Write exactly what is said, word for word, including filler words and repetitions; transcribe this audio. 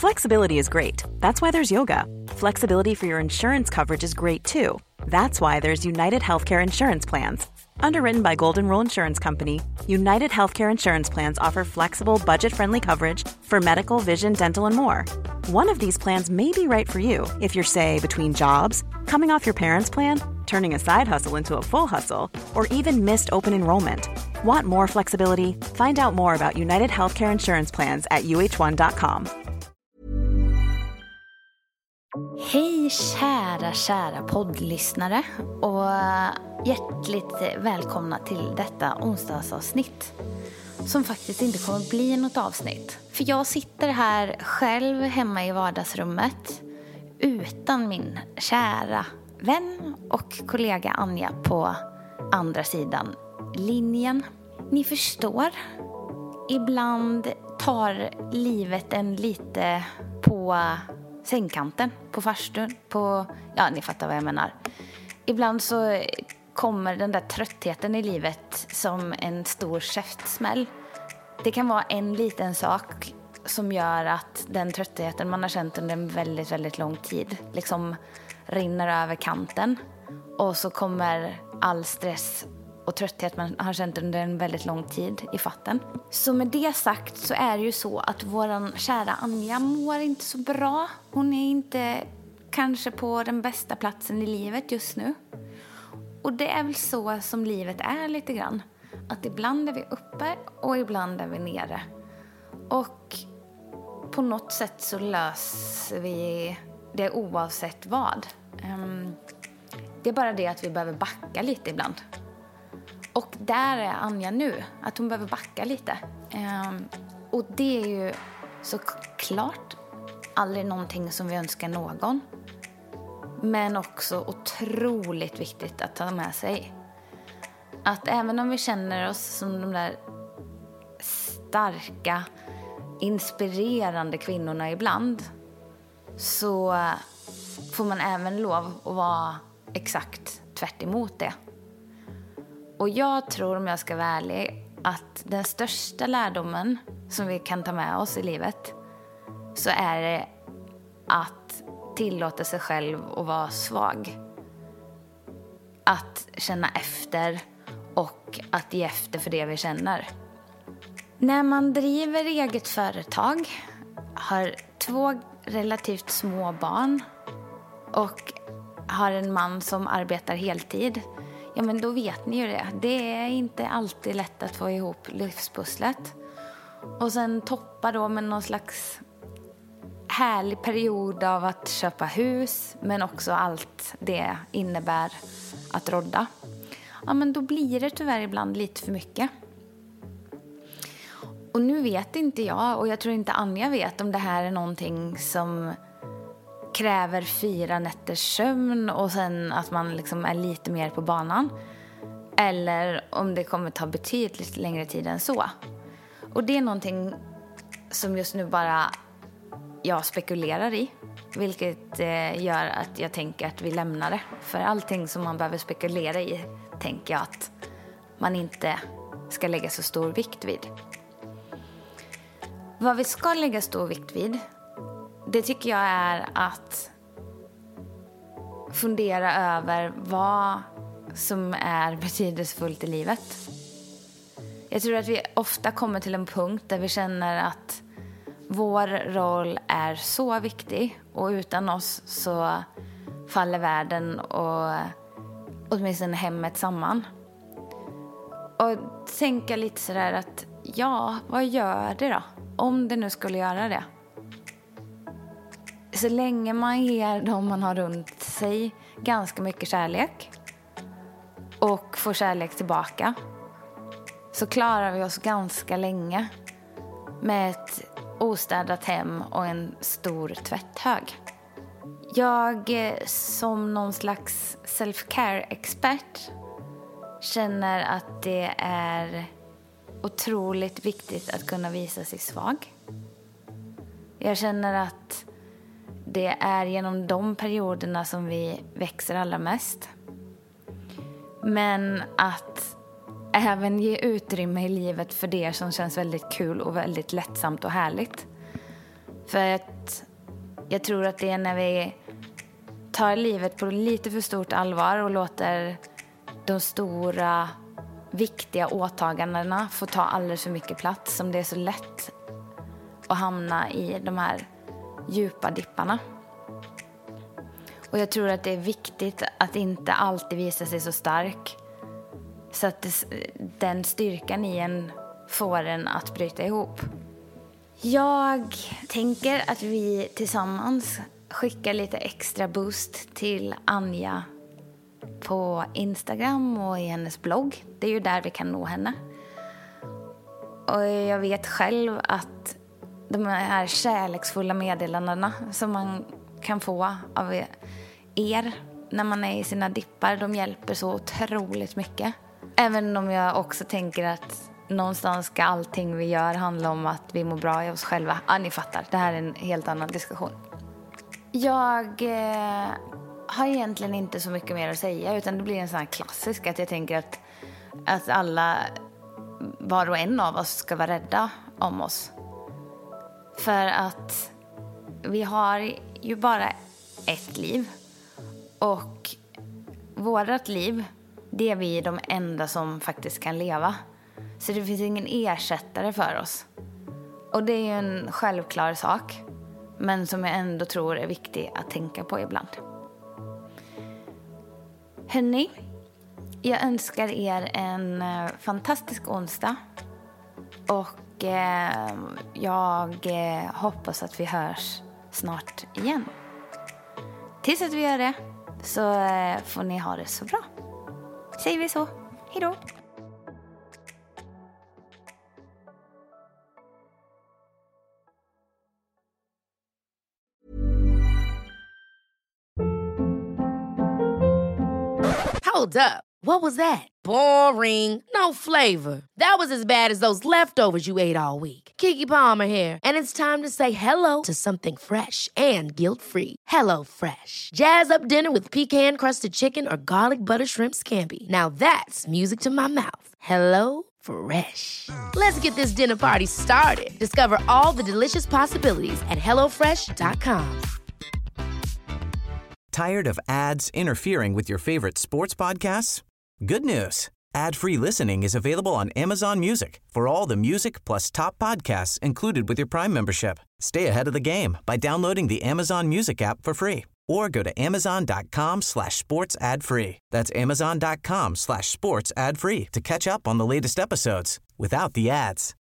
Flexibility is great. That's why there's yoga. Flexibility for your insurance coverage is great too. That's why there's United Healthcare Insurance Plans. Underwritten by Golden Rule Insurance Company, United Healthcare Insurance Plans offer flexible, budget-friendly coverage for medical, vision, dental, and more. One of these plans may be right for you if you're, say, between jobs, coming off your parents' plan, turning a side hustle into a full hustle, or even missed open enrollment. Want more flexibility? Find out more about United Healthcare Insurance Plans at u h one dot com. Hej kära, kära poddlyssnare och hjärtligt välkomna till detta onsdagsavsnitt som faktiskt inte kommer bli något avsnitt. För jag sitter här själv hemma i vardagsrummet utan min kära vän och kollega Anja på andra sidan linjen. Ni förstår, ibland tar livet en lite på sängkanten, på farstun, på, ja ni fattar vad jag menar. Ibland så kommer den där tröttheten i livet som en stor käftsmäll. Det kan vara en liten sak som gör att den tröttheten man har känt under en väldigt, väldigt lång tid liksom rinner över kanten. Och så kommer all stress och trötthet man har känt under en väldigt lång tid i fatten. Så med det sagt så är det ju så att våran kära Anja mår inte så bra. Hon är inte kanske på den bästa platsen i livet just nu. Och det är väl så som livet är lite grann. Att ibland är vi uppe och ibland är vi nere. Och på något sätt så löser vi det oavsett vad. Det är bara det att vi behöver backa lite ibland. Och där är Anja nu, att hon behöver backa lite. Um, och det är ju såklart aldrig någonting som vi önskar någon. Men också otroligt viktigt att ta med sig. Att även om vi känner oss som de där starka, inspirerande kvinnorna ibland, så får man även lov att vara exakt tvärt emot det. Och jag tror, om jag ska vara ärlig, att den största lärdomen som vi kan ta med oss i livet så är det att tillåta sig själv att vara svag. Att känna efter och att ge efter för det vi känner. När man driver eget företag, har två relativt små barn och har en man som arbetar heltid, ja men då vet ni ju det. Det är inte alltid lätt att få ihop livspusslet. Och sen toppa då med någon slags härlig period av att köpa hus, men också allt det innebär att rodda. Ja men då blir det tyvärr ibland lite för mycket. Och nu vet inte jag, och jag tror inte Anja vet, om det här är någonting som kräver fyra nätters sömn och sen att man liksom är lite mer på banan. Eller om det kommer ta betydligt längre tid än så. Och det är någonting som just nu bara jag spekulerar i. Vilket eh, gör att jag tänker att vi lämnar det. För allting som man behöver spekulera i tänker jag att man inte ska lägga så stor vikt vid. Vad vi ska lägga stor vikt vid, det tycker jag är att fundera över vad som är betydelsefullt i livet. Jag tror att vi ofta kommer till en punkt där vi känner att vår roll är så viktig och utan oss så faller världen och åtminstone hemmet samman. Och tänka lite sådär att ja, vad gör det då? Om det nu skulle göra det. Så länge man ger dem man har runt sig ganska mycket kärlek och får kärlek tillbaka, så klarar vi oss ganska länge med ett ostädat hem och en stor tvätthög. Jag som någon slags self-care-expert känner att det är otroligt viktigt att kunna visa sig svag. Jag känner att det är genom de perioderna som vi växer allra mest. Men att även ge utrymme i livet för det som känns väldigt kul och väldigt lättsamt och härligt. För att jag tror att det är när vi tar livet på lite för stort allvar och låter de stora, viktiga åtagandena få ta alldeles för mycket plats som det är så lätt att hamna i de här djupa dipparna. Och jag tror att det är viktigt att inte alltid visa sig så stark så att det, den styrkan i en får en att bryta ihop. Jag tänker att vi tillsammans skickar lite extra boost till Anja på Instagram och i hennes blogg. Det är ju där vi kan nå henne. Och jag vet själv att de här kärleksfulla meddelandena som man kan få av er när man är i sina dippar, de hjälper så otroligt mycket. Även om jag också tänker att någonstans ska allting vi gör handla om att vi mår bra i oss själva. Ja, ni fattar. Det här är en helt annan diskussion. Jag eh, har egentligen inte så mycket mer att säga, utan det blir en sån här klassisk att jag tänker att, att alla, var och en av oss, ska vara rädda om oss. För att vi har ju bara ett liv. Och vårat liv, det är vi de enda som faktiskt kan leva. Så det finns ingen ersättare för oss. Och det är ju en självklar sak, men som jag ändå tror är viktig att tänka på ibland. Hörrni, jag önskar er en fantastisk onsdag. Och eh, jag eh, hoppas att vi hörs snart igen. Tills att vi gör det så eh, får ni ha det så bra. Säger vi så. Hej då! Hold up. What was that? Boring. No flavor. That was as bad as those leftovers you ate all week. Keke Palmer here, and it's time to say hello to something fresh and guilt-free. Hello Fresh. Jazz up dinner with pecan-crusted chicken or garlic butter shrimp scampi. Now that's music to my mouth. Hello Fresh. Let's get this dinner party started. Discover all the delicious possibilities at hello fresh dot com. Tired of ads interfering with your favorite sports podcasts? Good news. Ad-free listening is available on Amazon Music for all the music plus top podcasts included with your Prime membership. Stay ahead of the game by downloading the Amazon Music app for free or go to amazon.com slash sports ad free. That's amazon.com slash sports ad free to catch up on the latest episodes without the ads.